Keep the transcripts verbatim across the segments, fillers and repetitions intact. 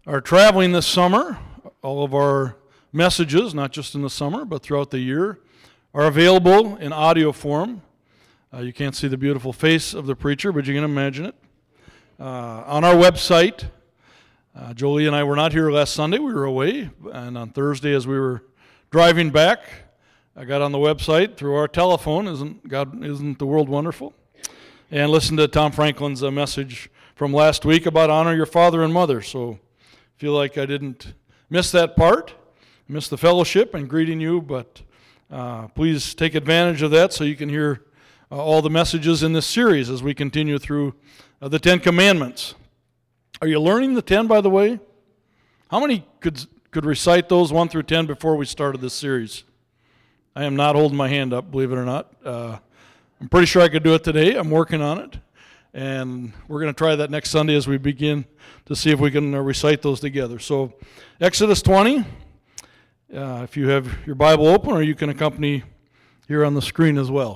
are traveling this summer, all of our messages, not just in the summer, but throughout the year, are available in audio form. Uh, you can't see the beautiful face of the preacher, but you can imagine it. Uh, on our website, uh, Jolie and I were not here last Sunday. We were away, and on Thursday as we were driving back, I got on the website through our telephone. Isn't God? Isn't the world wonderful? And listened to Tom Franklin's uh, message from last week about honor your father and mother. So I feel like I didn't miss that part, miss the fellowship and greeting you, but uh, please take advantage of that so you can hear uh, all the messages in this series as we continue through uh, the Ten Commandments. Are you learning the ten, by the way? How many could could recite those one through ten before we started this series? I am not holding my hand up, believe it or not. Uh, I'm pretty sure I could do it today. I'm working on it. And we're going to try that next Sunday as we begin to see if we can uh, recite those together. So, Exodus twenty, uh, if you have your Bible open, or you can accompany here on the screen as well.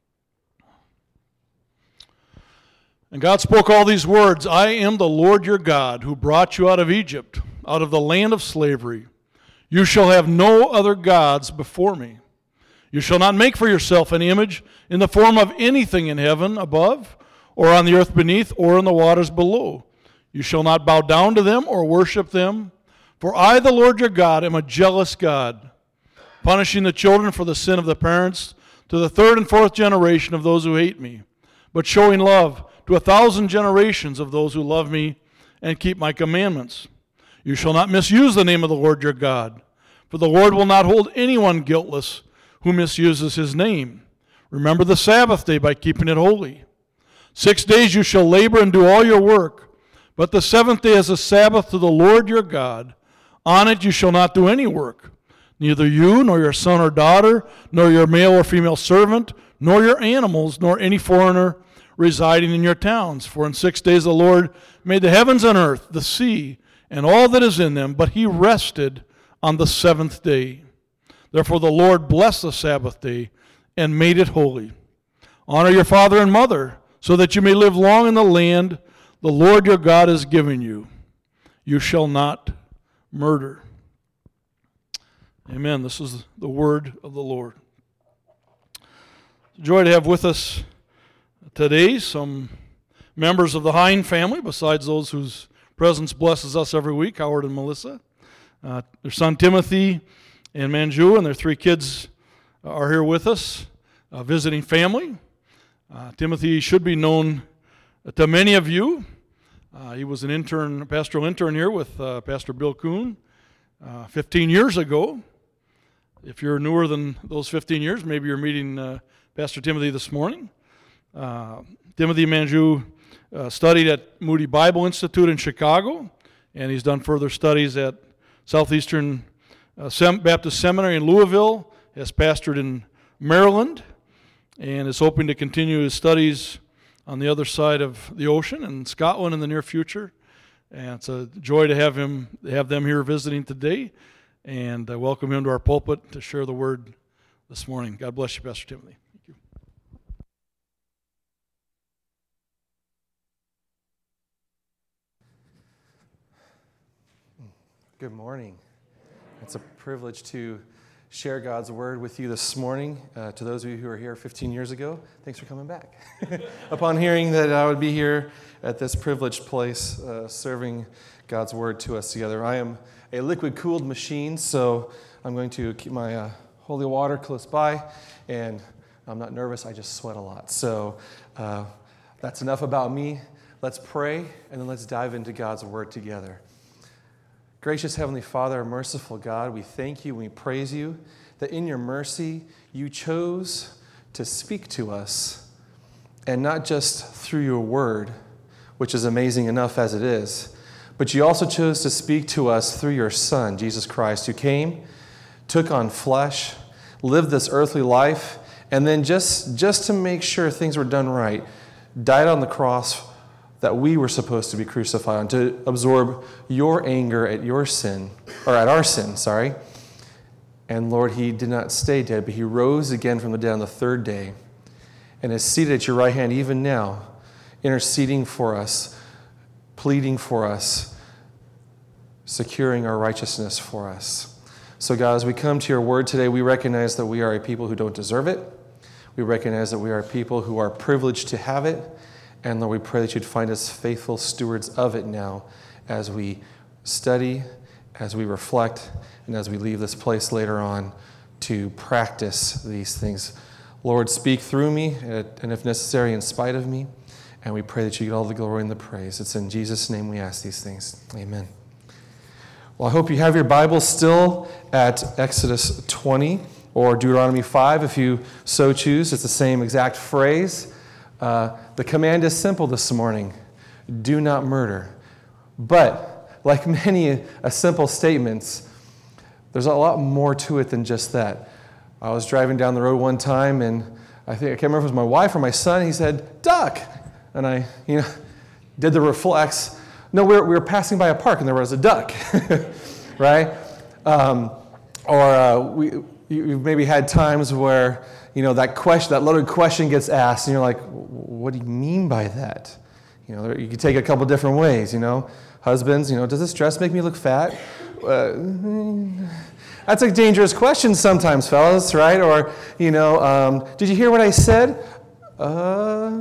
And God spoke all these words, I am the Lord your God, who brought you out of Egypt, out of the land of slavery. You shall have no other gods before me. You shall not make for yourself an image in the form of anything in heaven above, or on the earth beneath, or in the waters below. You shall not bow down to them or worship them. For I, the Lord your God, am a jealous God, punishing the children for the sin of the parents to the third and fourth generation of those who hate me, but showing love to a thousand generations of those who love me and keep my commandments. You shall not misuse the name of the Lord your God, for the Lord will not hold anyone guiltless who misuses his name. Remember the Sabbath day by keeping it holy. Six days you shall labor and do all your work, but the seventh day is a Sabbath to the Lord your God. On it you shall not do any work, neither you, nor your son or daughter, nor your male or female servant, nor your animals, nor any foreigner residing in your towns. For in six days the Lord made the heavens and earth, the sea, and all that is in them, but he rested on the seventh day. Therefore the Lord blessed the Sabbath day and made it holy. Honor your father and mother, so that you may live long in the land the Lord your God is giving you. You shall not murder. Amen. This is the word of the Lord. It's a joy to have with us today some members of the Hine family, besides those whose presence blesses us every week, Howard and Melissa. Uh, their son Timothy and Manju and their three kids are here with us, uh, visiting family. Uh, Timothy should be known to many of you. Uh, he was an intern, a pastoral intern here with uh, Pastor Bill Kuhn uh, fifteen years ago. If you're newer than those fifteen years, maybe you're meeting uh, Pastor Timothy this morning. Uh, Timothy Manju uh, studied at Moody Bible Institute in Chicago, and he's done further studies at Southeastern uh, Sem- Baptist Seminary in Louisville, has pastored in Maryland, and is hoping to continue his studies on the other side of the ocean in Scotland in the near future. And it's a joy to have him, have them here visiting today, and I welcome him to our pulpit to share the word this morning. God bless you, Pastor Timothy. Thank you. Good morning. It's a privilege to share God's word with you this morning. Uh, to those of you who were here fifteen years ago, thanks for coming back. Upon hearing that I would be here at this privileged place uh, serving God's word to us together, I am a liquid-cooled machine, so I'm going to keep my uh, holy water close by, and I'm not nervous, I just sweat a lot. So uh, that's enough about me. Let's pray, and then let's dive into God's word together. Gracious Heavenly Father, merciful God, we thank you and we praise you that in your mercy you chose to speak to us, and not just through your word, which is amazing enough as it is, but you also chose to speak to us through your Son, Jesus Christ, who came, took on flesh, lived this earthly life, and then just, just to make sure things were done right, died on the cross that we were supposed to be crucified on, to absorb your anger at your sin, or at our sin, sorry. And Lord, he did not stay dead, but he rose again from the dead on the third day, and is seated at your right hand even now, interceding for us, pleading for us, securing our righteousness for us. So God, as we come to your word today, we recognize that we are a people who don't deserve it. We recognize that we are people who are privileged to have it. And Lord, we pray that you'd find us faithful stewards of it now as we study, as we reflect, and as we leave this place later on to practice these things. Lord, speak through me, and if necessary, in spite of me. And we pray that you get all the glory and the praise. It's in Jesus' name we ask these things. Amen. Well, I hope you have your Bible still at Exodus twenty or Deuteronomy five, if you so choose. It's the same exact phrase. Uh, the command is simple this morning. Do not murder. But, like many uh, simple statements, there's a lot more to it than just that. I was driving down the road one time, and I think, I can't remember if it was my wife or my son, he said, duck! And I, you know, did the reflex. No, we were, we were passing by a park, and there was a duck, right? Um, or uh, we, you've maybe had times where, you know, that question, that loaded question gets asked, and you're like, what do you mean by that? You know, you could take it a couple different ways, you know. Husbands, you know, does this dress make me look fat? Uh, that's a dangerous question sometimes, fellas, right? Or, you know, um, did you hear what I said? Uh,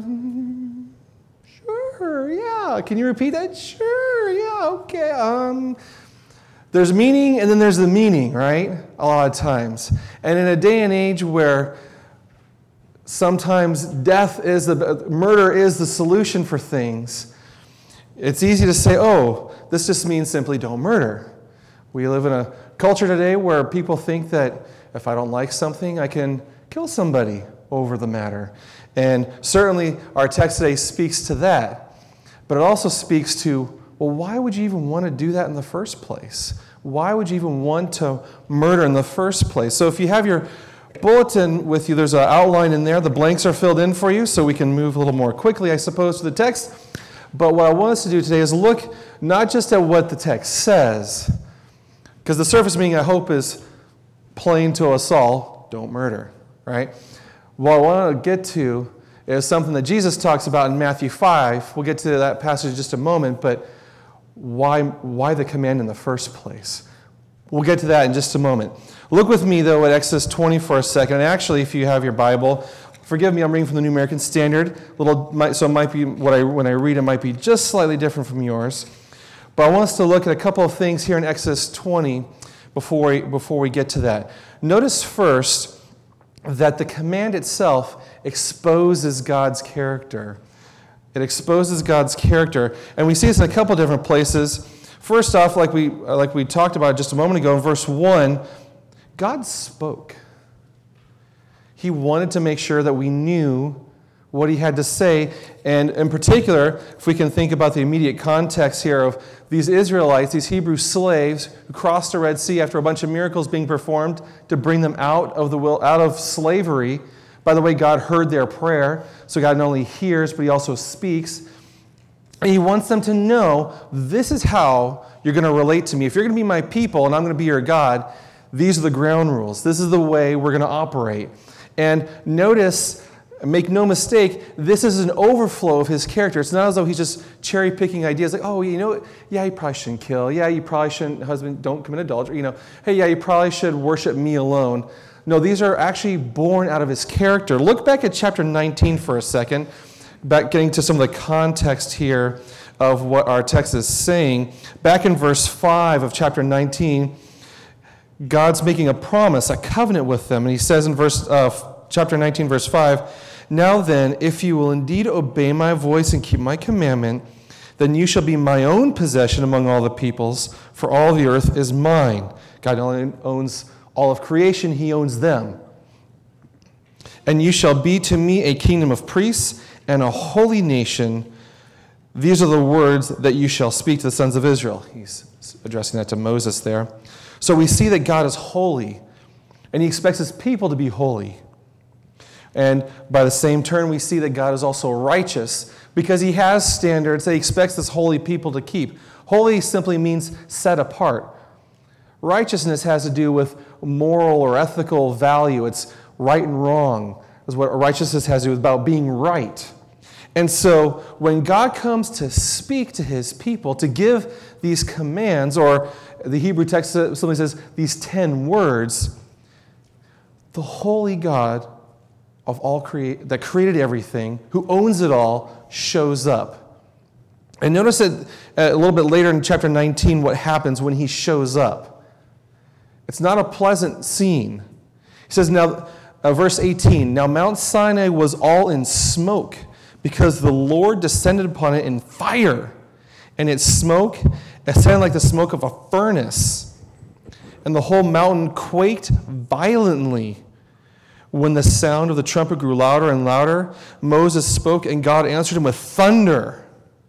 sure, yeah. Can you repeat that? Sure, yeah, okay. Um, there's meaning, and then there's the meaning, right? A lot of times. And in a day and age where sometimes death is the, murder is the solution for things, it's easy to say, oh, this just means simply don't murder. We live in a culture today where people think that if I don't like something, I can kill somebody over the matter. And certainly our text today speaks to that. But it also speaks to, well, why would you even want to do that in the first place? Why would you even want to murder in the first place? So if you have your bulletin with you, there's an outline in there. The blanks are filled in for you, so we can move a little more quickly, I suppose, to the text. But what I want us to do today is look not just at what the text says, because the surface meaning, I hope, is plain to us all, don't murder, right? What I want to get to is something that Jesus talks about in Matthew five. We'll get to that passage in just a moment, but why, why the command in the first place? We'll get to that in just a moment. Look with me, though, at Exodus twenty for a second. And actually, if you have your Bible, forgive me, I'm reading from the New American Standard. Little, so it might be what I when I read, it might be just slightly different from yours. But I want us to look at a couple of things here in Exodus twenty before we, before we get to that. Notice first that the command itself exposes God's character. It exposes God's character, and we see this in a couple of different places. First off, like we like we talked about just a moment ago, in verse one, God spoke. He wanted to make sure that we knew what he had to say. And in particular, if we can think about the immediate context here of these Israelites, these Hebrew slaves who crossed the Red Sea after a bunch of miracles being performed to bring them out of the will, out of slavery. By the way, God heard their prayer. So God not only hears, but he also speaks. And he wants them to know, this is how you're going to relate to me. If you're going to be my people and I'm going to be your God, these are the ground rules. This is the way we're going to operate. And notice, make no mistake, this is an overflow of his character. It's not as though he's just cherry-picking ideas like, oh, you know, yeah, you probably shouldn't kill. Yeah, you probably shouldn't, husband, don't commit adultery. You know, hey, yeah, you probably should worship me alone. No, these are actually born out of his character. Look back at chapter nineteen for a second, back getting to some of the context here of what our text is saying. Back in verse five of chapter nineteen, God's making a promise, a covenant with them. And he says in verse uh, chapter nineteen, verse five, now then, if you will indeed obey my voice and keep my commandment, then you shall be my own possession among all the peoples, for all the earth is mine. God not only owns all of creation, he owns them. And you shall be to me a kingdom of priests and a holy nation. These are the words that you shall speak to the sons of Israel. He's addressing that to Moses there. So we see that God is holy, and he expects his people to be holy. And by the same turn, we see that God is also righteous, because he has standards that he expects this holy people to keep. Holy simply means set apart. Righteousness has to do with moral or ethical value. It's right and wrong. That's what righteousness has to do with, about being right. And so when God comes to speak to his people, to give these commands, or the Hebrew text simply says these ten words, the holy God of all create that created everything, who owns it all, shows up. And notice that a little bit later in chapter nineteen what happens when he shows up. It's not a pleasant scene. He says, now, uh, verse eighteen, now Mount Sinai was all in smoke, because the Lord descended upon it in fire, and its smoke ascended like the smoke of a furnace. And the whole mountain quaked violently. When the sound of the trumpet grew louder and louder, Moses spoke, and God answered him with thunder.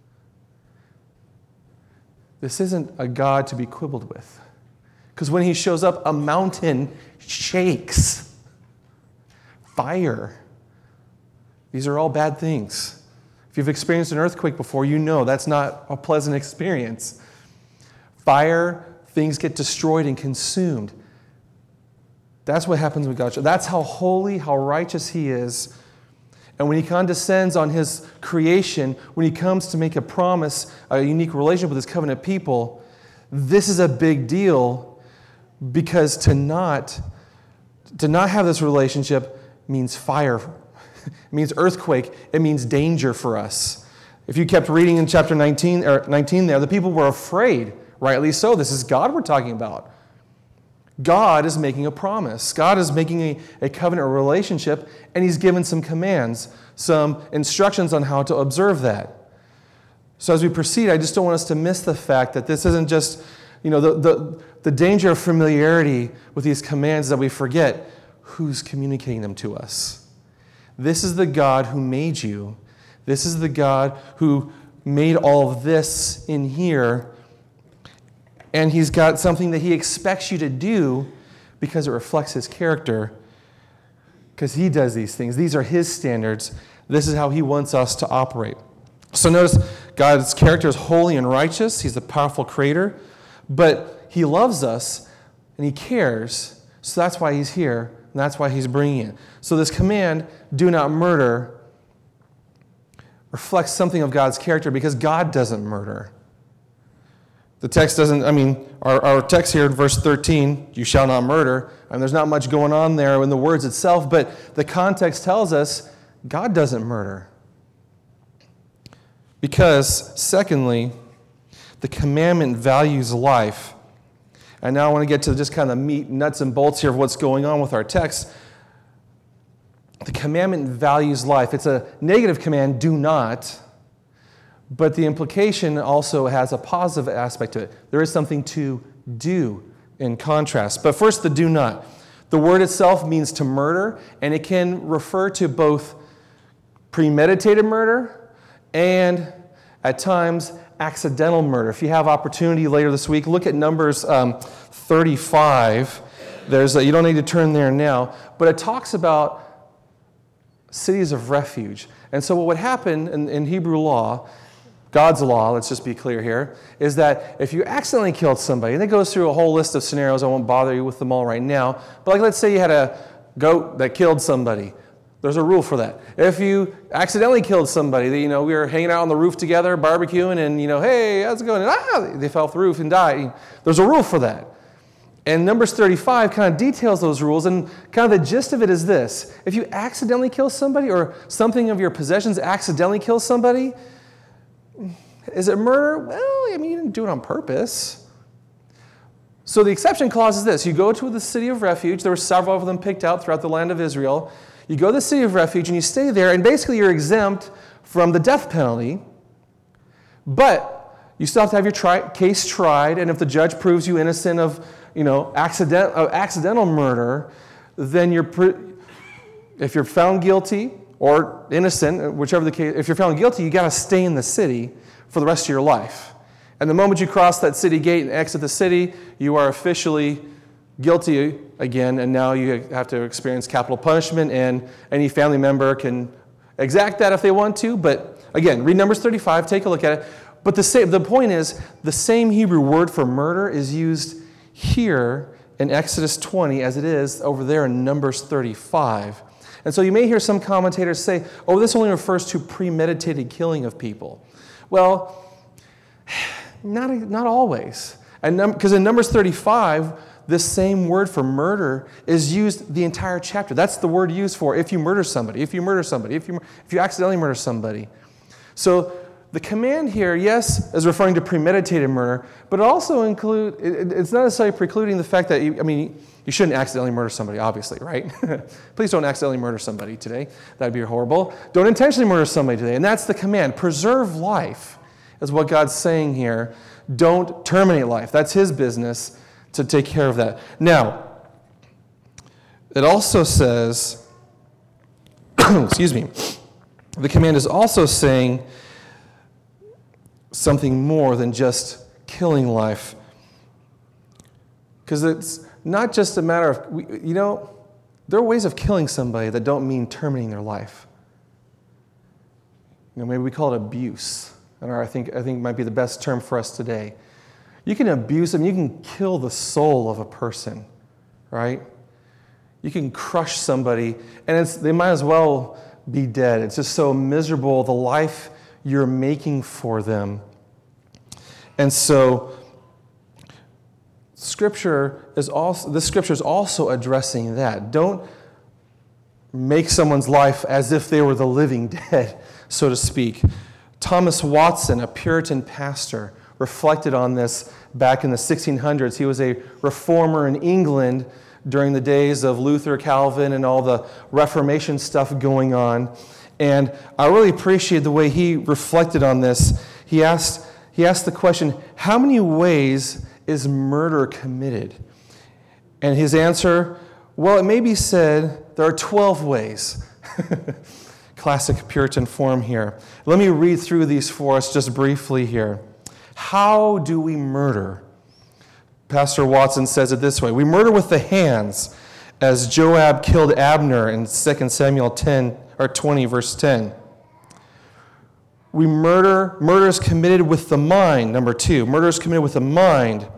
This isn't a God to be quibbled with. Because when he shows up, a mountain shakes. Fire. These are all bad things. If you've experienced an earthquake before, you know that's not a pleasant experience. Fire, things get destroyed and consumed. That's what happens with God. That's how holy, how righteous he is. And when he condescends on his creation, when he comes to make a promise, a unique relationship with his covenant people, this is a big deal, because to not, to not have this relationship means fire. It means earthquake. It means danger for us. If you kept reading in chapter nineteen, or nineteen there, the people were afraid, rightly so. This is God we're talking about. God is making a promise. God is making a, a covenant relationship, and he's given some commands, some instructions on how to observe that. So as we proceed, I just don't want us to miss the fact that this isn't just, you know, the, the, the danger of familiarity with these commands that we forget who's communicating them to us. This is the God who made you. This is the God who made all of this in here. And he's got something that he expects you to do because it reflects his character. Because he does these things. These are his standards. This is how he wants us to operate. So notice God's character is holy and righteous. He's the powerful creator. But he loves us and he cares. So that's why he's here. And that's why he's bringing it. So this command, do not murder, reflects something of God's character, because God doesn't murder. The text doesn't, I mean, our, our text here in verse thirteen, you shall not murder. I mean, there's not much going on there in the words itself, but the context tells us God doesn't murder. Because, secondly, the commandment values life. And now I want to get to just kind of meat, nuts, and bolts here of what's going on with our text. The commandment values life. It's a negative command, do not. But the implication also has a positive aspect to it. There is something to do in contrast. But first, the do not. The word itself means to murder, and it can refer to both premeditated murder and, at times, accidental murder. If you have opportunity later this week, look at Numbers um, thirty-five. There's a, you don't need to turn there now, but it talks about cities of refuge. And so what would happen in, in Hebrew law, God's law, let's just be clear here, is that if you accidentally killed somebody, and it goes through a whole list of scenarios, I won't bother you with them all right now, but like let's say you had a goat that killed somebody. There's a rule for that. If you accidentally killed somebody, that, you know, we were hanging out on the roof together, barbecuing, and, you know, hey, how's it going? And, ah, they fell off the roof and died. There's a rule for that. And Numbers thirty-five kind of details those rules, and kind of the gist of it is this. If you accidentally kill somebody, or something of your possessions accidentally kills somebody, is it murder? Well, I mean, you didn't do it on purpose. So the exception clause is this. You go to the city of refuge. There were several of them picked out throughout the land of Israel. You go to the city of refuge and you stay there, and basically you're exempt from the death penalty, but you still have to have your tri- case tried, and if the judge proves you innocent of, you know, accident, uh, accidental murder, then you're, pre- if you're found guilty or innocent, whichever the case, if you're found guilty, you got to stay in the city for the rest of your life. And the moment you cross that city gate and exit the city, you are officially guilty again, and now you have to experience capital punishment, and any family member can exact that if they want to. But again, read Numbers thirty-five, take a look at it. But the same, the point is, the same Hebrew word for murder is used here in Exodus twenty as it is over there in Numbers thirty-five. And so you may hear some commentators say, oh, this only refers to premeditated killing of people. Well, not, not always. And because in Numbers thirty-five, this same word for murder is used the entire chapter. That's the word used for if you murder somebody, if you murder somebody, if you, if you accidentally murder somebody. So the command here, yes, is referring to premeditated murder, but it also include, it, it's not necessarily precluding the fact that, you, I mean, you shouldn't accidentally murder somebody, obviously, right? Please don't accidentally murder somebody today. That would be horrible. Don't intentionally murder somebody today. And that's the command. Preserve life is what God's saying here. Don't terminate life. That's his business to take care of that. Now, it also says, excuse me, the command is also saying something more than just killing life. Because it's not just a matter of, you know, there are ways of killing somebody that don't mean terminating their life. You know, maybe we call it abuse. And I think I think might be the best term for us today. You can abuse them, you can kill the soul of a person, right? You can crush somebody, and it's they might as well be dead. It's just so miserable, the life you're making for them. And so Scripture is also this Scripture is also addressing that. Don't make someone's life as if they were the living dead, so to speak. Thomas Watson, a Puritan pastor, reflected on this back in the sixteen hundreds. He was a reformer in England during the days of Luther, Calvin, and all the Reformation stuff going on. And I really appreciate the way he reflected on this. He asked, he asked the question, how many ways is murder committed? And his answer, well, it may be said there are twelve ways. Classic Puritan form here. Let me read through these for us just briefly here. How do we murder? Pastor Watson says it this way. We murder with the hands, as Joab killed Abner in Second Samuel ten or twenty, verse ten. We murder, murder is committed with the mind, number two. Murder is committed with the mind.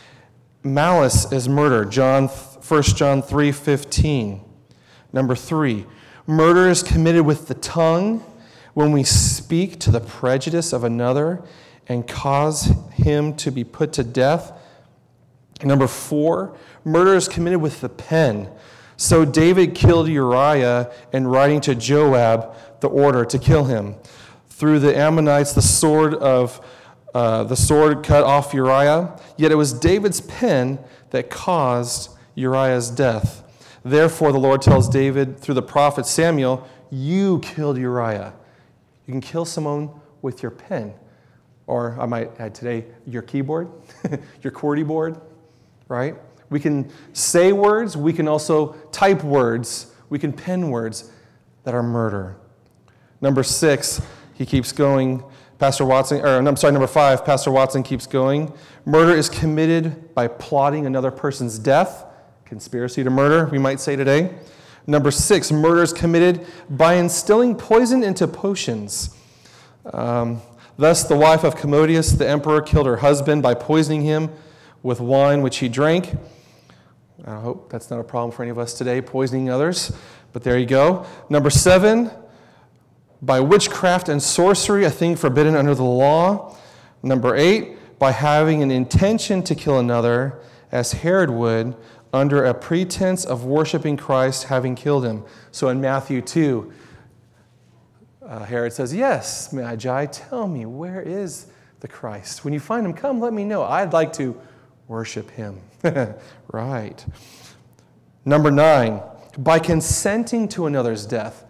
Malice is murder, John, First John three fifteen. Number three, murder is committed with the tongue when we speak to the prejudice of another and cause him to be put to death. Number four, murder is committed with the pen. So David killed Uriah in writing to Joab the order to kill him. Through the Ammonites, the sword of uh, the sword cut off Uriah. Yet it was David's pen that caused Uriah's death. Therefore, the Lord tells David through the prophet Samuel, you killed Uriah. You can kill someone with your pen. Or I might add today, your keyboard, your QWERTY board, right? We can say words. We can also type words. We can pen words that are murder. Number six, he keeps going. Pastor Watson, or I'm sorry, number five, Pastor Watson keeps going. Murder is committed by plotting another person's death. Conspiracy to murder, we might say today. Number six, murder is committed by instilling poison into potions. Um, thus, the wife of Commodius, the emperor, killed her husband by poisoning him with wine which he drank. I hope that's not a problem for any of us today, poisoning others. But there you go. Number seven, by witchcraft and sorcery, a thing forbidden under the law. Number eight, by having an intention to kill another, as Herod would, under a pretense of worshiping Christ, having killed him. So in Matthew two, uh, Herod says, yes, Magi, tell me, where is the Christ? When you find him, come, let me know. I'd like to worship him. Right. Number nine, by consenting to another's death.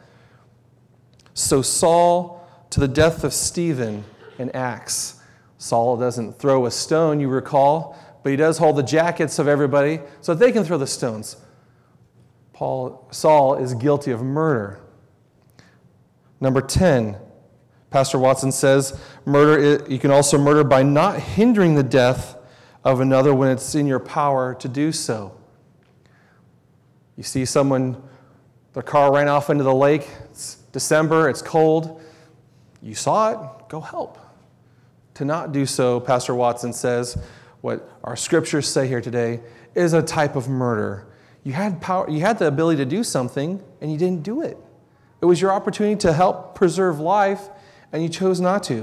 So Saul, to the death of Stephen in Acts. Saul doesn't throw a stone, you recall, but he does hold the jackets of everybody so that they can throw the stones. Paul, Saul is guilty of murder. Number ten, Pastor Watson says, murder. You can also murder by not hindering the death of another when it's in your power to do so. You see someone, their car ran off into the lake. It's December, it's cold. You saw it, go help. To not do so, Pastor Watson says, what our scriptures say here today, is a type of murder. You had power, you had the ability to do something, and you didn't do it. It was your opportunity to help preserve life, and you chose not to.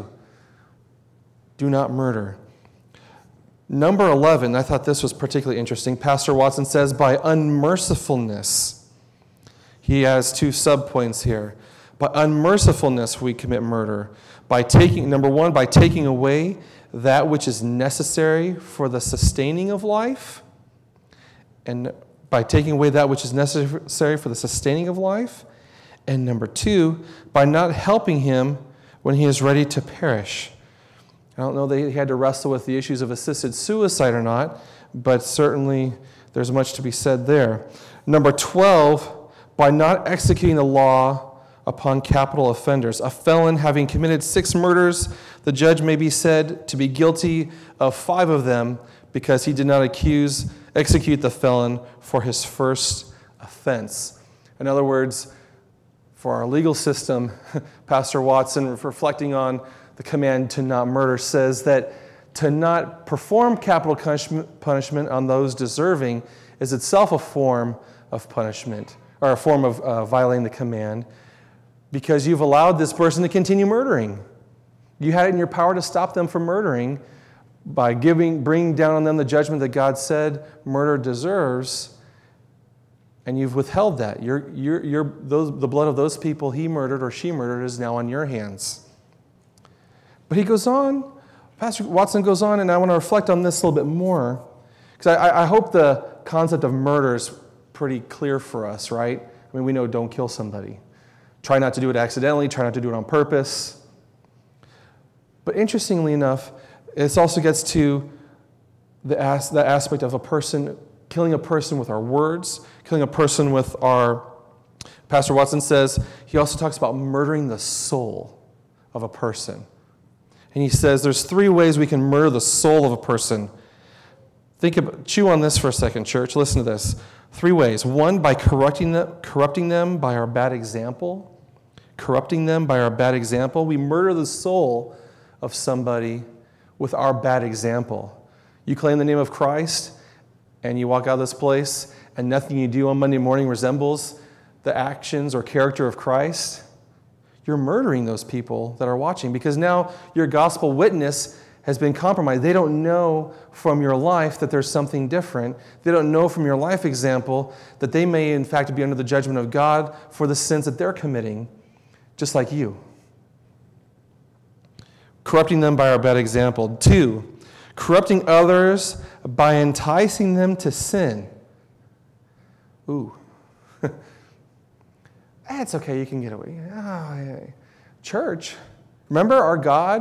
Do not murder. Number eleven, I thought this was particularly interesting. Pastor Watson says, by unmercifulness. He has two subpoints here. By unmercifulness we commit murder. By taking, number one, by taking away that which is necessary for the sustaining of life. And by taking away that which is necessary for the sustaining of life. And number two, by not helping him when he is ready to perish. I don't know that he had to wrestle with the issues of assisted suicide or not, but certainly there's much to be said there. Number twelve, by not executing the law upon capital offenders. A felon having committed six murders, the judge may be said to be guilty of five of them because he did not accuse, execute the felon for his first offense. In other words, for our legal system, Pastor Watson, reflecting on the command to not murder, says that to not perform capital punishment on those deserving is itself a form of punishment, or a form of uh, violating the command, because you've allowed this person to continue murdering. You had it in your power to stop them from murdering by giving, bringing down on them the judgment that God said murder deserves, and you've withheld that. You're, you're, you're, those, the blood of those people he murdered or she murdered is now on your hands. But he goes on, Pastor Watson goes on, and I want to reflect on this a little bit more, because I, I hope the concept of murder is pretty clear for us, right? I mean, we know don't kill somebody. Try not to do it accidentally, try not to do it on purpose. But interestingly enough, it also gets to the as, that aspect of a person, killing a person with our words, killing a person with our, Pastor Watson says, he also talks about murdering the soul of a person. And he says there's three ways we can murder the soul of a person. Think about, chew on this for a second, church. Listen to this. Three ways. One, by corrupting them, corrupting them by our bad example. Corrupting them by our bad example. We murder the soul of somebody with our bad example. You claim the name of Christ, and you walk out of this place, and nothing you do on Monday morning resembles the actions or character of Christ. You're murdering those people that are watching, because now your gospel witness has been compromised. They don't know from your life that there's something different. They don't know from your life example that they may in fact be under the judgment of God for the sins that they're committing, just like you. Corrupting them by our bad example. Two, corrupting others by enticing them to sin. Ooh. It's okay, you can get away. Oh, yeah. Church, remember our God?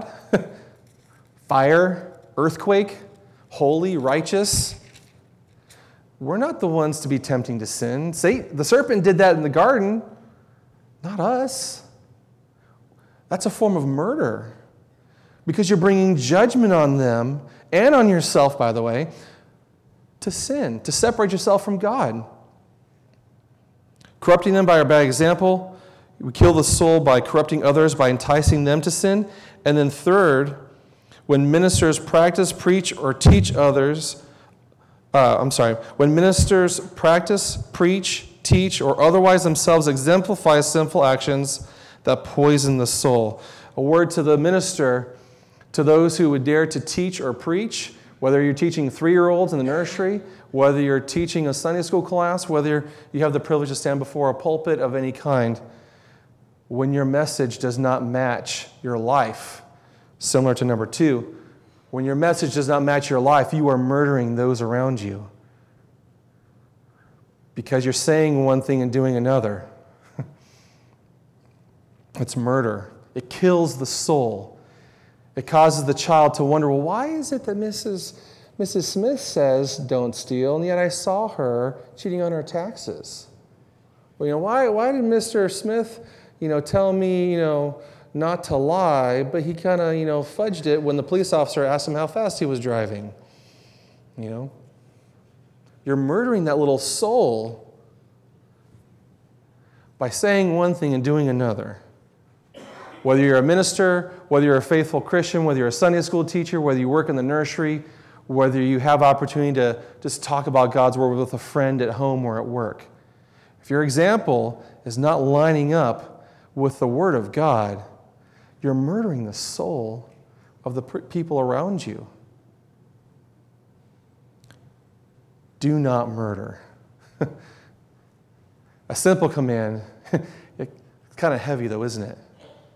Fire, earthquake, holy, righteous. We're not the ones to be tempting to sin. Satan, the serpent did that in the garden, not us. That's a form of murder, because you're bringing judgment on them and on yourself, by the way, to sin, to separate yourself from God. Corrupting them by our bad example. We kill the soul by corrupting others, by enticing them to sin. And then third, when ministers practice, preach, or teach others, uh, I'm sorry, when ministers practice, preach, teach, or otherwise themselves exemplify sinful actions that poison the soul. A word to the minister, to those who would dare to teach or preach, whether you're teaching three-year-olds in the nursery, whether you're teaching a Sunday school class, whether you have the privilege to stand before a pulpit of any kind, when your message does not match your life, similar to number two, when your message does not match your life, you are murdering those around you, because you're saying one thing and doing another. It's murder. It kills the soul. It causes the child to wonder, well, why is it that Missus Missus Smith says don't steal, and yet I saw her cheating on her taxes? Well, you know, why why did Mister Smith, you know, tell me, you know, not to lie, but he kind of, you know, fudged it when the police officer asked him how fast he was driving? You know? You're murdering that little soul by saying one thing and doing another. Whether you're a minister, whether you're a faithful Christian, whether you're a Sunday school teacher, whether you work in the nursery, whether you have opportunity to just talk about God's word with a friend at home or at work. If your example is not lining up with the word of God, you're murdering the soul of the people around you. Do not murder. A simple command. It's kind of heavy though, isn't it?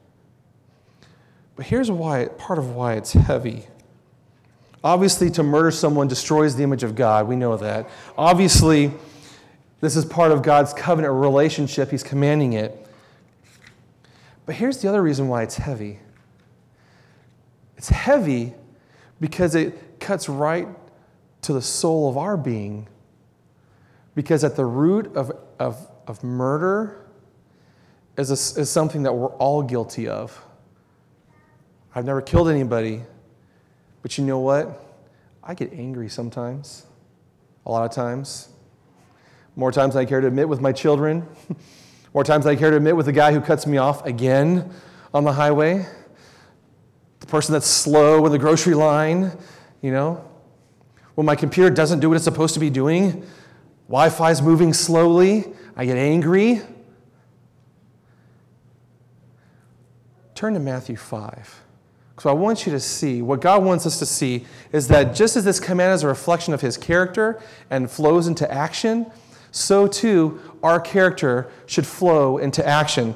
But here's why, part of why it's heavy. Obviously, to murder someone destroys the image of God. We know that. Obviously, this is part of God's covenant relationship. He's commanding it. But here's the other reason why it's heavy. It's heavy because it cuts right to the soul of our being. Because at the root of, of, of murder is, a, is something that we're all guilty of. I've never killed anybody, but you know what? I get angry sometimes, a lot of times. More times than I care to admit with my children. More times than I care to admit with the guy who cuts me off again on the highway. The person that's slow in the grocery line, you know. When my computer doesn't do what it's supposed to be doing, Wi-Fi's moving slowly, I get angry. Turn to Matthew five. So I want you to see, what God wants us to see is that just as this command is a reflection of his character and flows into action, so too our character should flow into action.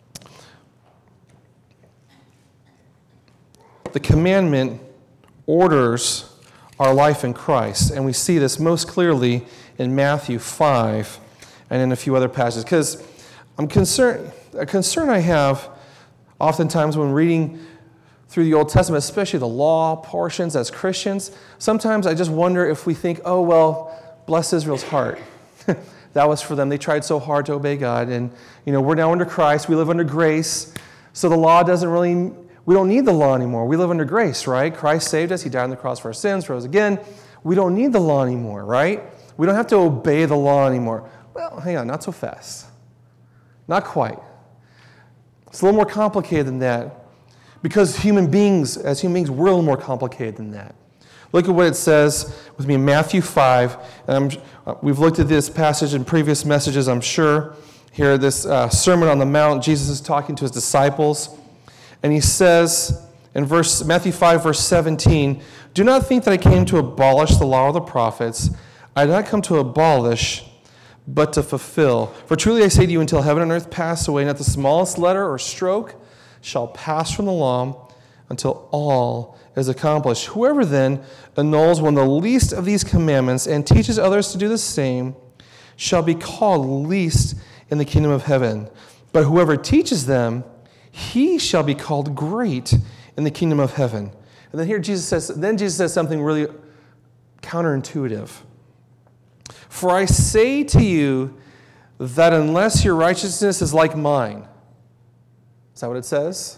The commandment orders our life in Christ, and we see this most clearly in Matthew five and in a few other passages. Because I'm concerned, a concern I have oftentimes when reading through the Old Testament, especially the law portions as Christians, sometimes I just wonder if we think, oh, well, bless Israel's heart. That was for them. They tried so hard to obey God. And, you know, we're now under Christ. We live under grace. So the law doesn't really, we don't need the law anymore. We live under grace, right? Christ saved us. He died on the cross for our sins, rose again. We don't need the law anymore, right? We don't have to obey the law anymore. Well, hang on, not so fast. Not quite. It's a little more complicated than that. Because human beings, as human beings, we're a little more complicated than that. Look at what it says with me in Matthew five. And I'm, we've looked at this passage in previous messages, I'm sure. Here, this uh, Sermon on the Mount, Jesus is talking to his disciples. And he says in verse Matthew five, verse seventeen, "Do not think that I came to abolish the law or the prophets. I did not come to abolish, but to fulfill. For truly I say to you, until heaven and earth pass away, not the smallest letter or stroke shall pass from the law until all is accomplished. Whoever then annuls one of the least of these commandments and teaches others to do the same shall be called least in the kingdom of heaven. But whoever teaches them, he shall be called great in the kingdom of heaven." And then here Jesus says, then Jesus says something really counterintuitive. "For I say to you that unless your righteousness is like mine," is that what it says?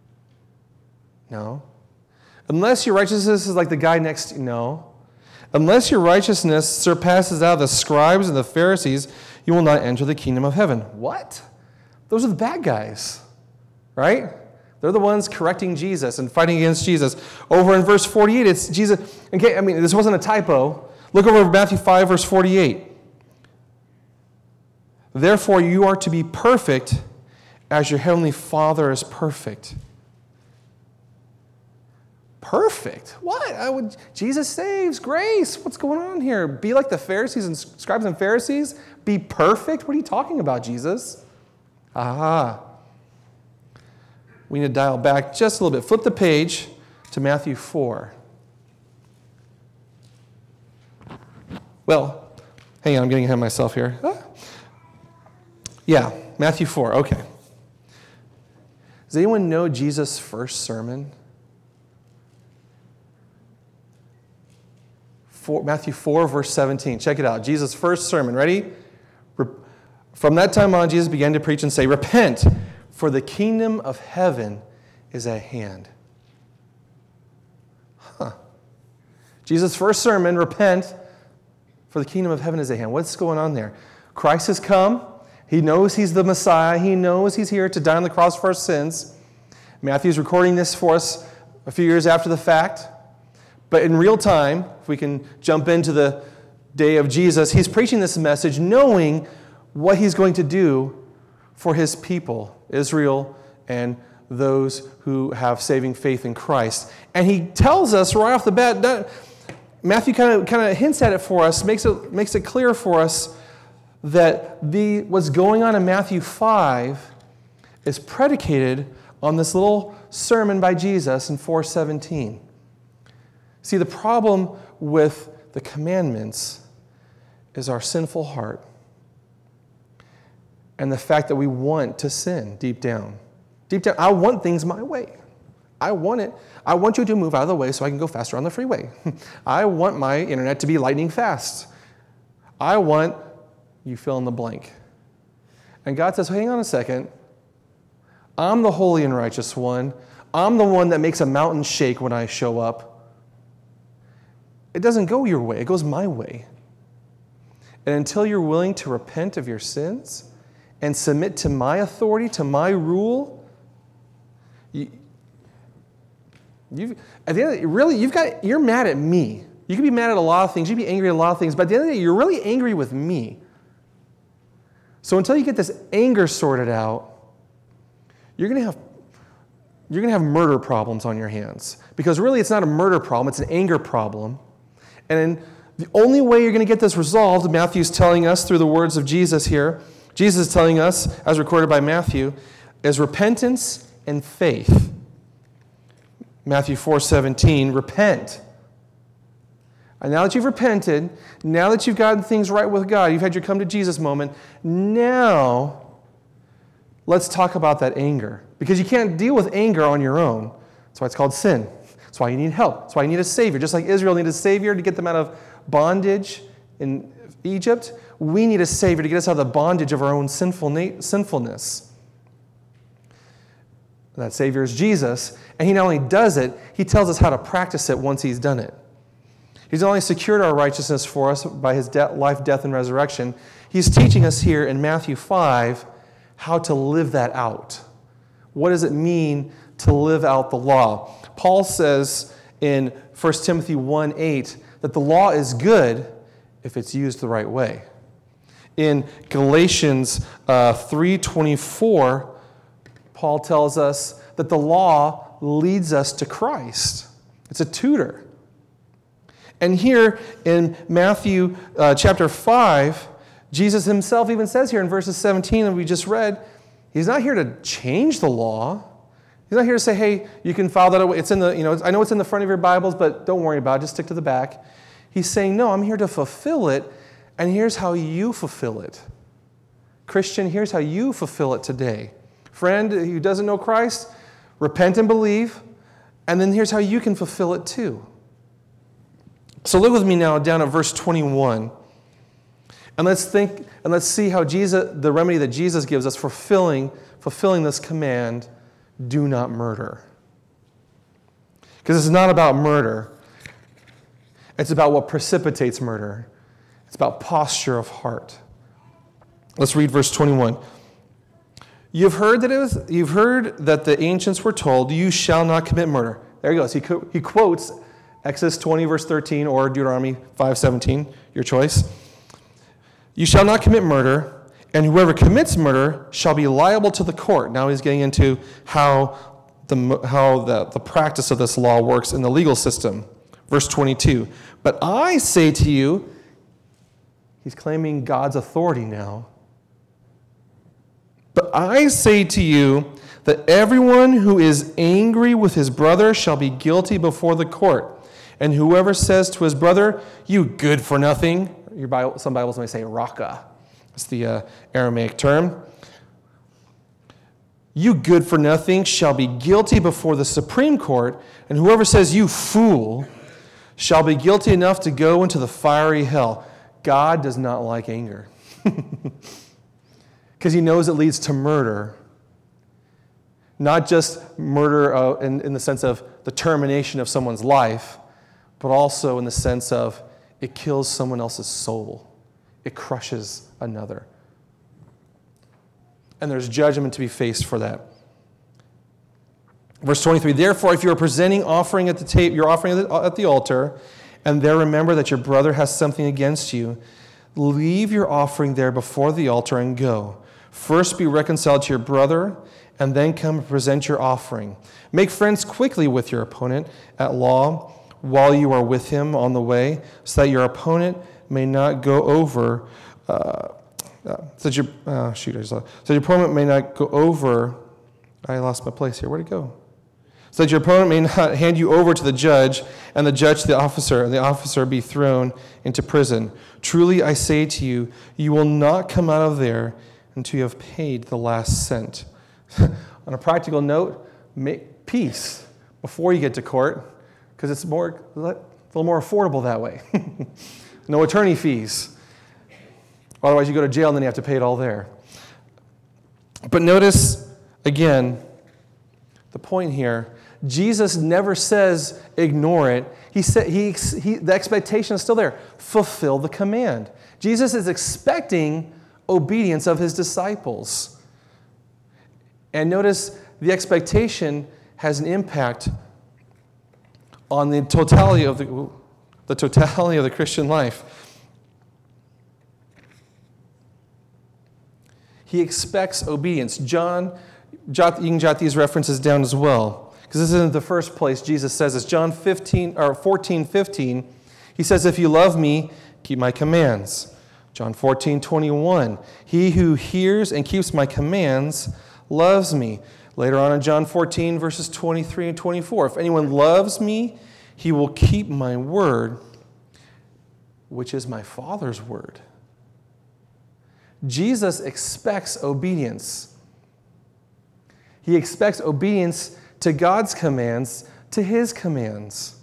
No. "Unless your righteousness is like the guy next to you," no. "Unless your righteousness surpasses that of the scribes and the Pharisees, you will not enter the kingdom of heaven." What? Those are the bad guys, right? They're the ones correcting Jesus and fighting against Jesus. Over in verse forty-eight, it's Jesus. Okay, I mean, this wasn't a typo. Look over Matthew five, verse forty-eight. "Therefore, you are to be perfect as your heavenly Father is perfect." Perfect? What? I would, Jesus saves, grace. What's going on here? Be like the Pharisees and scribes and Pharisees? Be perfect? What are you talking about, Jesus? Aha. We need to dial back just a little bit. Flip the page to Matthew four. Well, hang on, I'm getting ahead of myself here. Ah. Yeah, Matthew four, okay. Does anyone know Jesus' first sermon? Four, Matthew four, verse seventeen. Check it out. Jesus' first sermon. Ready? "From that time on, Jesus began to preach and say, 'Repent, for the kingdom of heaven is at hand.'" Huh. Jesus' first sermon, repent, for the kingdom of heaven is at hand. What's going on there? Christ has come. He knows he's the Messiah. He knows he's here to die on the cross for our sins. Matthew's recording this for us a few years after the fact. But in real time, if we can jump into the day of Jesus, he's preaching this message knowing what he's going to do for his people, Israel and those who have saving faith in Christ. And he tells us right off the bat, that Matthew kind of kind of hints at it for us, makes it makes it clear for us that the what's going on in Matthew five is predicated on this little sermon by Jesus in four seventeen. See, the problem with the commandments is our sinful heart and the fact that we want to sin deep down. Deep down, I want things my way. I want it. I want you to move out of the way so I can go faster on the freeway. I want my internet to be lightning fast. I want, you fill in the blank. And God says, hang on a second. I'm the holy and righteous one. I'm the one that makes a mountain shake when I show up. It doesn't go your way. It goes my way. And until you're willing to repent of your sins and submit to my authority, to my rule, you, you've, at the end of the day, really, you've got, you're mad at me. You can be mad at a lot of things. You can be angry at a lot of things. But at the end of the day, you're really angry with me. So until you get this anger sorted out, you're going to have you're going to have murder problems on your hands. Because really, it's not a murder problem. It's an anger problem. And the only way you're going to get this resolved, Matthew's telling us through the words of Jesus here, Jesus is telling us, as recorded by Matthew, is repentance and faith. Matthew four seventeen, repent. And now that you've repented, now that you've gotten things right with God, you've had your come to Jesus moment, now let's talk about that anger. Because you can't deal with anger on your own. That's why it's called sin. That's why you need help. That's why you need a Savior. Just like Israel needed a Savior to get them out of bondage in Egypt, we need a Savior to get us out of the bondage of our own sinful na- sinfulness. That Savior is Jesus, and He not only does it, He tells us how to practice it once He's done it. He's not only secured our righteousness for us by His de- life, death, and resurrection, He's teaching us here in Matthew five how to live that out. What does it mean to live out the law? Paul says in First Timothy one eight that the law is good if it's used the right way. In Galatians uh, three twenty-four, Paul tells us that the law leads us to Christ. It's a tutor. And here in Matthew uh, chapter five, Jesus himself even says here in verses seventeen that we just read, he's not here to change the law. He's not here to say, hey, you can file that away. It's in the, you know, I know it's in the front of your Bibles, but don't worry about it. Just stick to the back. He's saying, no, I'm here to fulfill it, and here's how you fulfill it. Christian, here's how you fulfill it today. Friend who doesn't know Christ, repent and believe, and then here's how you can fulfill it too. So look with me now down at verse twenty-one. And let's think and let's see how Jesus, the remedy that Jesus gives us for fulfilling, fulfilling this command, do not murder. Because it's not about murder. It's about what precipitates murder. It's about posture of heart. Let's read verse twenty-one. You've heard that it was, you've heard that the ancients were told, you shall not commit murder. There he goes. He, he quotes Exodus twenty, verse thirteen, or Deuteronomy five seventeen, your choice. You shall not commit murder, and whoever commits murder shall be liable to the court. Now he's getting into how the how the, the practice of this law works in the legal system. Verse twenty-two. But I say to you, he's claiming God's authority now. But I say to you that everyone who is angry with his brother shall be guilty before the court. And whoever says to his brother, you good for nothing, your Bible, some Bibles may say raka. It's the uh, Aramaic term. You good for nothing shall be guilty before the Supreme Court, and whoever says you fool shall be guilty enough to go into the fiery hell. God does not like anger. Because he knows it leads to murder. Not just murder uh, in, in the sense of the termination of someone's life, but also in the sense of it kills someone else's soul. It crushes another. And there's judgment to be faced for that. Verse twenty-three, therefore, if you are presenting offering at the ta- your offering at the, at the altar, and there remember that your brother has something against you, leave your offering there before the altar and go. First be reconciled to your brother, and then come and present your offering. Make friends quickly with your opponent at law while you are with him on the way, so that your opponent may not go over, uh, uh, so that your, uh, shoot, I just lost, so your opponent may not go over, I lost my place here, where'd it go? So that your opponent may not hand you over to the judge, and the judge to the officer, and the officer be thrown into prison. Truly I say to you, you will not come out of there until you have paid the last cent. On a practical note, make peace before you get to court, because it's more, a little more affordable that way. No attorney fees. Otherwise you go to jail and then you have to pay it all there. But notice, again, the point here, Jesus never says ignore it. He said he, he the expectation is still there. Fulfill the command. Jesus is expecting obedience of his disciples. And notice the expectation has an impact on the totality of the, the totality of the Christian life. He expects obedience. John, jot, you can jot these references down as well, because this isn't the first place Jesus says this. John fifteen or fourteen fifteen, he says, "If you love me, keep my commands." John fourteen twenty-one, "He who hears and keeps my commands loves me." Later on in John fourteen, verses twenty-three and twenty-four, "If anyone loves me, he will keep my word, which is my Father's word." Jesus expects obedience. He expects obedience to God's commands, to his commands,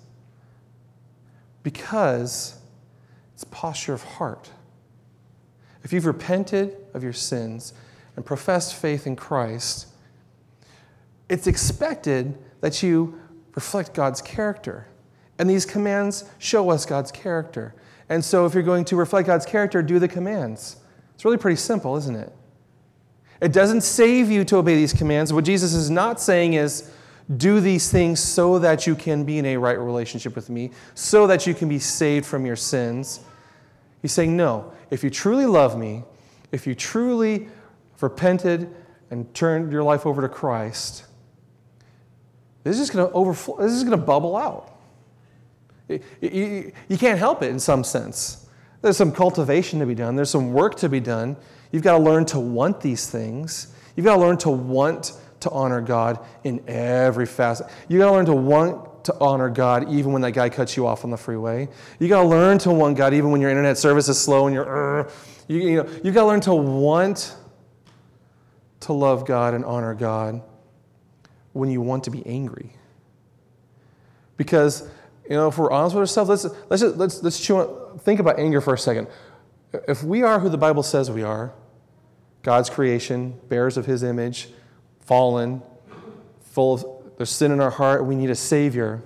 because it's posture of heart. If you've repented of your sins and professed faith in Christ, it's expected that you reflect God's character. And these commands show us God's character. And so if you're going to reflect God's character, do the commands. It's really pretty simple, isn't it? It doesn't save you to obey these commands. What Jesus is not saying is, do these things so that you can be in a right relationship with me, so that you can be saved from your sins. He's saying, no, if you truly love me, if you truly repented and turned your life over to Christ, this is just going to overflow, this is going to bubble out. You, you, you can't help it in some sense. There's some cultivation to be done. There's some work to be done. You've got to learn to want these things. You've got to learn to want to honor God in every facet. You've got to learn to want to honor God even when that guy cuts you off on the freeway. You've got to learn to want God even when your internet service is slow and you're, uh, you, you know, you've got to learn to want to love God and honor God when you want to be angry. Because, you know, if we're honest with ourselves, let's let's just, let's let's chew on, think about anger for a second. If we are who the Bible says we are, God's creation, bearers of his image, fallen, full of there's sin in our heart, we need a Savior.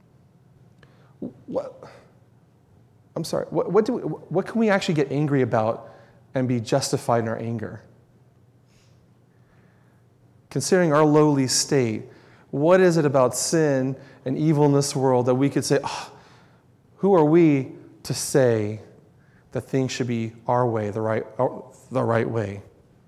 What? I'm sorry. What, what do we, what can we actually get angry about and be justified in our anger? Considering our lowly state, what is it about sin and evil in this world that we could say, oh, who are we to say that things should be our way, the right, the right way?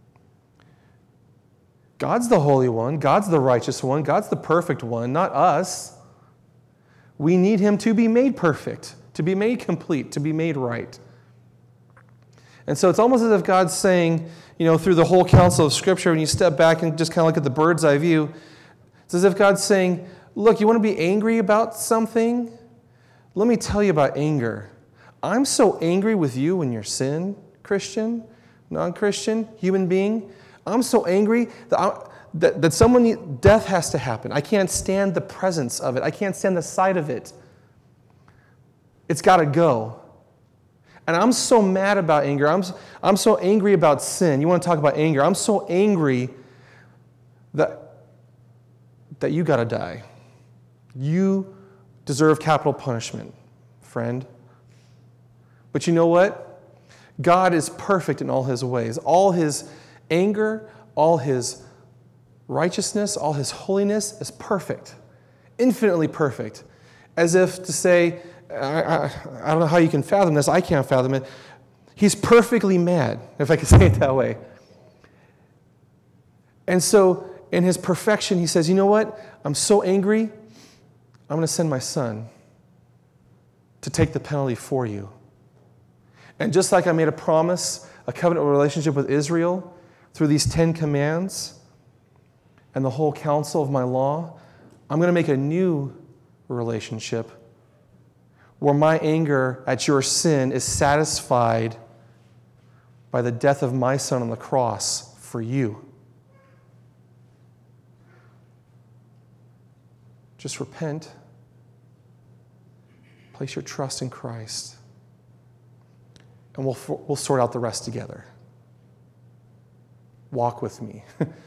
God's the Holy One. God's the righteous one. God's the perfect one, not us. We need him to be made perfect, to be made complete, to be made right. And so it's almost as if God's saying, you know, through the whole counsel of Scripture, when you step back and just kind of look at the bird's eye view, it's as if God's saying, look, you want to be angry about something? Let me tell you about anger. I'm so angry with you when you're sin, Christian, non-Christian, human being. I'm so angry that, I, that, that someone, death has to happen. I can't stand the presence of it. I can't stand the sight of it. It's got to go. And I'm so mad about anger. I'm, I'm so angry about sin. You want to talk about anger? I'm so angry that, that you got to die. You deserve capital punishment, friend. But you know what? God is perfect in all his ways. All his anger, all his righteousness, all his holiness is perfect, infinitely perfect. As if to say, I, I, I don't know how you can fathom this, I can't fathom it. He's perfectly mad, if I could say it that way. And so, in his perfection, he says, you know what? I'm so angry, I'm going to send my son to take the penalty for you. And just like I made a promise, a covenant relationship with Israel through these Ten Commands and the whole counsel of my law, I'm going to make a new relationship where my anger at your sin is satisfied by the death of my son on the cross for you. Just repent. Place your trust in Christ. And we'll, we'll sort out the rest together. Walk with me.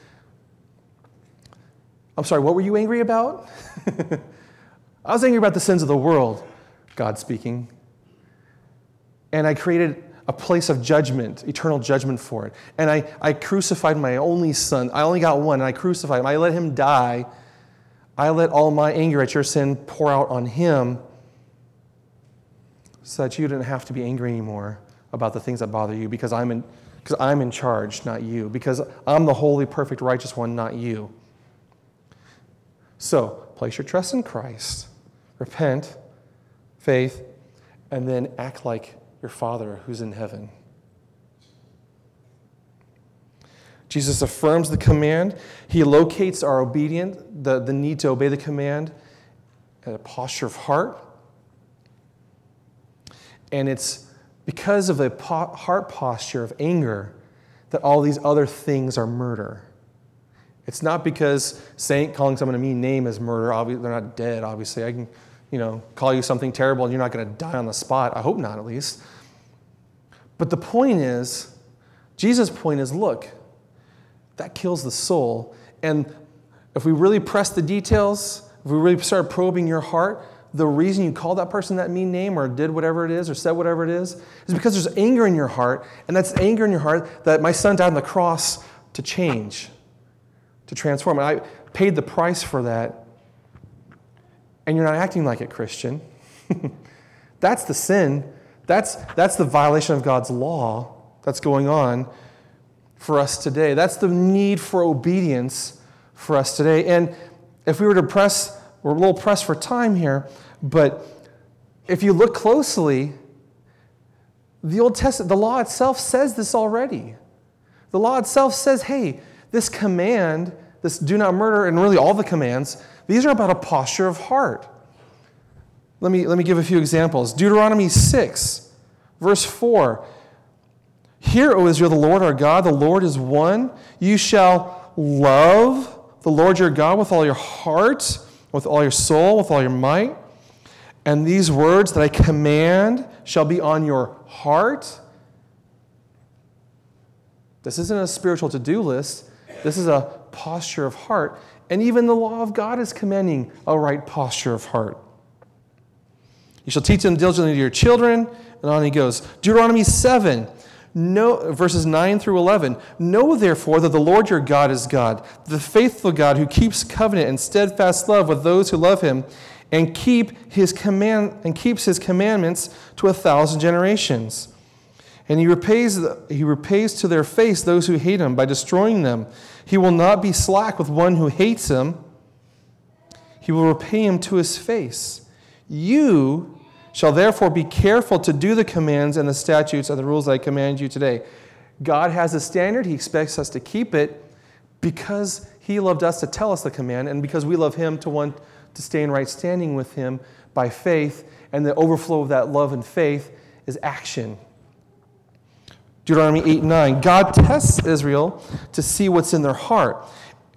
I'm sorry, what were you angry about? I was angry about the sins of the world, God speaking. And I created a place of judgment, eternal judgment for it. And I, I crucified my only son. I only got one, and I crucified him. I let him die. I let all my anger at your sin pour out on him so that you didn't have to be angry anymore about the things that bother you because I'm in, because I'm in charge, not you. Because I'm the holy, perfect, righteous one, not you. So, place your trust in Christ. Repent, faith, and then act like your Father who's in heaven. Jesus affirms the command. He locates our obedience, the, the need to obey the command, at a posture of heart. And it's because of a po- heart posture of anger that all these other things are murder. It's not because saying, calling someone a mean name is murder. Obviously, they're not dead, obviously. I can, you know, call you something terrible and you're not going to die on the spot. I hope not, at least. But the point is, Jesus' point is, look, that kills the soul. And if we really press the details, if we really start probing your heart, the reason you called that person that mean name or did whatever it is or said whatever it is, is because there's anger in your heart. And that's anger in your heart that my son died on the cross to change, to transform. And I paid the price for that. And you're not acting like it, Christian. That's the sin. That's, that's the violation of God's law that's going on for us today. That's the need for obedience for us today. And if we were to press, we're a little pressed for time here, but if you look closely, the Old Testament, the law itself says this already. The law itself says, hey, this command, this do not murder, and really all the commands, these are about a posture of heart. Let me, let me give a few examples. Deuteronomy six, verse four. Hear, O Israel, the Lord our God, the Lord is one. You shall love the Lord your God with all your heart, with all your soul, with all your might. And these words that I command shall be on your heart. This isn't a spiritual to-do list. This is a posture of heart. And even the law of God is commanding a right posture of heart. You shall teach them diligently to your children. And on he goes. Deuteronomy seven. Know, verses nine through eleven. Know therefore that the Lord your God is God, the faithful God who keeps covenant and steadfast love with those who love him, and keep his command and keeps his commandments to a thousand generations. And he repays he repays to their face those who hate him by destroying them. He will not be slack with one who hates him. He will repay him to his face. You shall therefore be careful to do the commands and the statutes and the rules I command you today. God has a standard. He expects us to keep it because he loved us to tell us the command and because we love him to want to stay in right standing with him by faith. And the overflow of that love and faith is action. Deuteronomy eight and nine. God tests Israel to see what's in their heart.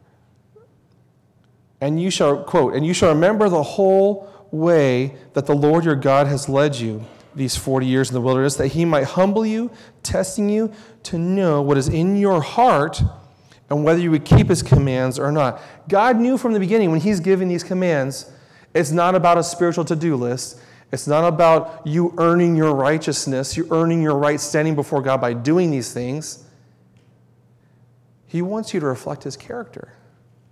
And you shall, quote, and you shall remember the whole way that the Lord your God has led you these forty years in the wilderness, that he might humble you, testing you to know what is in your heart and whether you would keep his commands or not. God knew from the beginning when he's giving these commands, it's not about a spiritual to-do list. It's not about you earning your righteousness, you earning your right standing before God by doing these things. He wants you to reflect his character.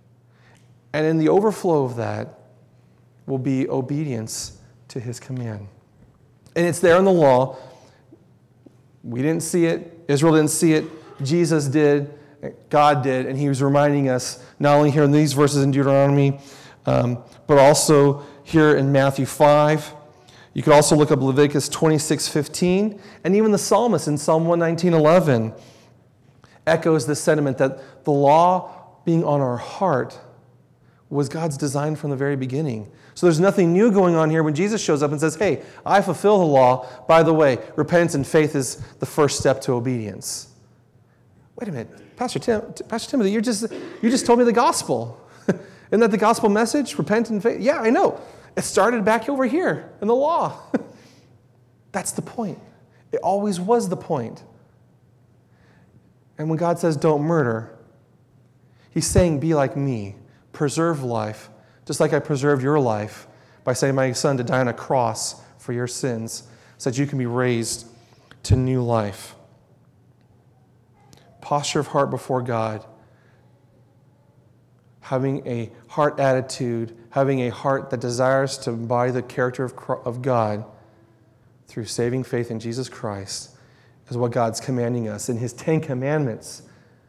And in the overflow of that will be obedience to his command. And it's there in the law. We didn't see it. Israel didn't see it. Jesus did. God did. And he was reminding us, not only here in these verses in Deuteronomy, um, but also here in Matthew five. You could also look up Leviticus twenty-six fifteen. And even the psalmist in Psalm one nineteen eleven echoes this sentiment that the law being on our heart was God's design from the very beginning. So there's nothing new going on here when Jesus shows up and says, hey, I fulfill the law. By the way, repentance and faith is the first step to obedience. Wait a minute, Pastor Tim, Pastor Timothy, you just you just told me the gospel. Isn't that the gospel message? Repent and faith? Yeah, I know. It started back over here in the law. That's the point. It always was the point. And when God says don't murder, he's saying be like me. Preserve life, just like I preserved your life by sending my son to die on a cross for your sins so that you can be raised to new life. Posture of heart before God, having a heart attitude, having a heart that desires to embody the character of, of God through saving faith in Jesus Christ is what God's commanding us in his Ten Commandments.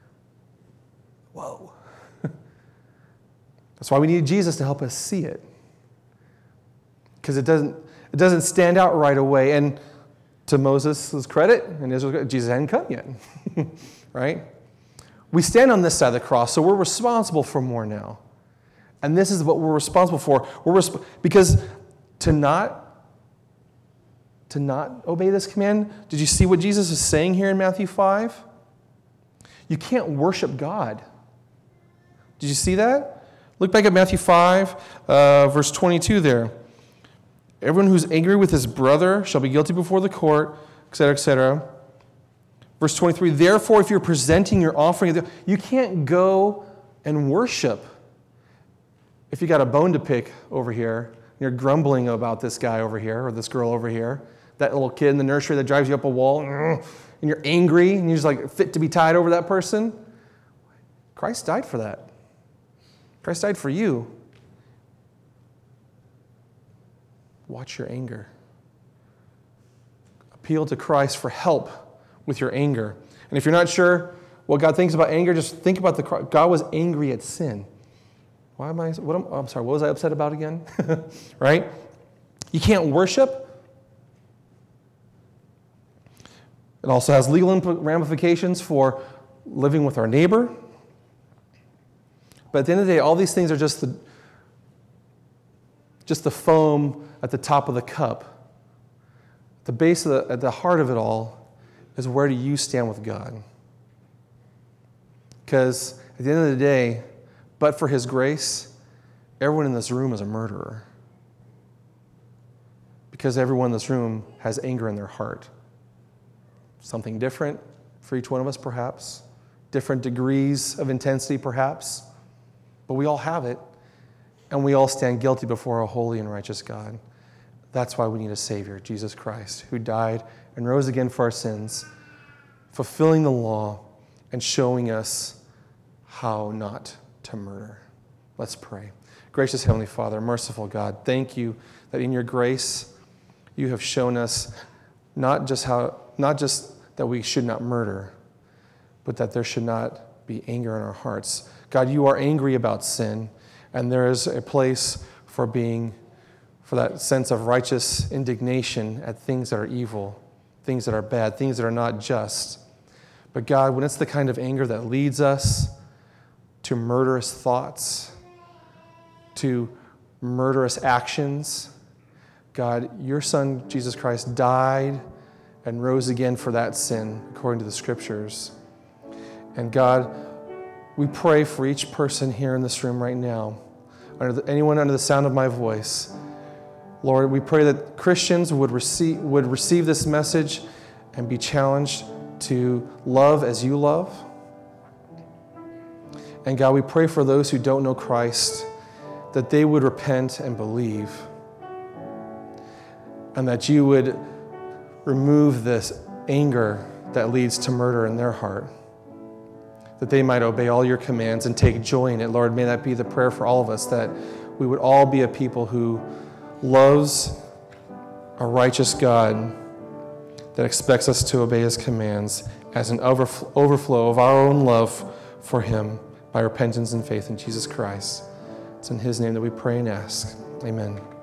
Whoa. That's why we need Jesus to help us see it. Because it doesn't, it doesn't stand out right away. And to Moses' credit, and Israel's credit, Jesus hadn't come yet. Right? We stand on this side of the cross, so we're responsible for more now. And this is what we're responsible for. We're resp- because to not, to not obey this command, did you see what Jesus is saying here in Matthew five? You can't worship God. Did you see that? Look back at Matthew five, uh, verse twenty-two there. Everyone who's angry with his brother shall be guilty before the court, et cetera, et cetera. Verse twenty-three, therefore, if you're presenting your offering, you can't go and worship. If you got a bone to pick over here, you're grumbling about this guy over here or this girl over here, that little kid in the nursery that drives you up a wall, and you're angry and you're just like fit to be tied over that person. Christ died for that. Christ died for you. Watch your anger. Appeal to Christ for help with your anger. And if you're not sure what God thinks about anger, just think about the God was angry at sin. Why am I, what am, oh, I'm sorry, what was I upset about again? Right? You can't worship. It also has legal ramifications for living with our neighbor. But at the end of the day, all these things are just the, just the foam at the top of the cup. The base of the, at the heart of it all is where do you stand with God? Because at the end of the day, but for his grace, everyone in this room is a murderer. Because everyone in this room has anger in their heart. Something different for each one of us, perhaps. Different degrees of intensity, perhaps. But we all have it, and we all stand guilty before a holy and righteous God. That's why we need a Savior, Jesus Christ, who died and rose again for our sins, fulfilling the law and showing us how not to murder. Let's pray. Gracious Heavenly Father, merciful God, thank you that in your grace you have shown us not just how, not just that we should not murder, but that there should not be anger in our hearts. God, you are angry about sin, and there is a place for being, for that sense of righteous indignation at things that are evil, things that are bad, things that are not just. But God, when it's the kind of anger that leads us to murderous thoughts, to murderous actions, God, your Son, Jesus Christ, died and rose again for that sin, according to the Scriptures. And God, we pray for each person here in this room right now, under the, anyone under the sound of my voice. Lord, we pray that Christians would receive, would receive this message and be challenged to love as you love. And God, we pray for those who don't know Christ, that they would repent and believe, and that you would remove this anger that leads to murder in their heart. that they might obey all your commands and take joy in it. Lord, may that be the prayer for all of us, that we would all be a people who loves a righteous God that expects us to obey his commands as an overf- overflow of our own love for him by repentance and faith in Jesus Christ. It's in his name that we pray and ask. Amen.